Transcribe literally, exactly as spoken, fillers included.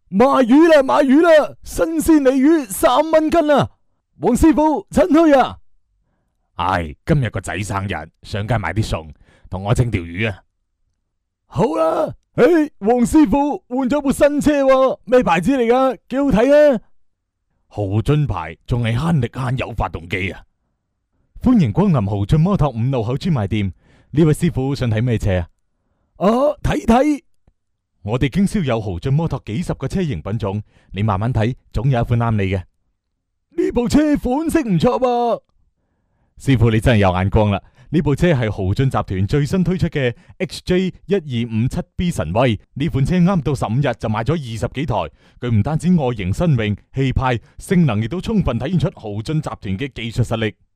賣魚啦，賣魚啦，新鮮鯉魚三蚊斤啊！黃師傅，趁墟啊！ 唉，今日個仔生日，上街買啲餸，同我整條魚啊！ 好啦，誒，黃師傅換咗部新車喎，咩牌子嚟噶？幾好睇啊！ 豪俊牌，仲係慳力慳油發動機啊！ 歡迎光臨豪俊摩托五路口專賣店，呢位師傅想睇咩車啊？啊，睇睇，我哋經銷有豪俊摩托幾十個車型品種，你慢慢睇，總有一款啱你嘅。呢部車款式唔錯噃，師傅你真係有眼光啦！呢部車係豪俊集團最新推出嘅 X J 一二五七 B 神威，呢款車啱到十五日就賣咗二十幾台。佢唔單止外形新穎、氣派，性能亦都充分體現出豪俊集團嘅技術實力。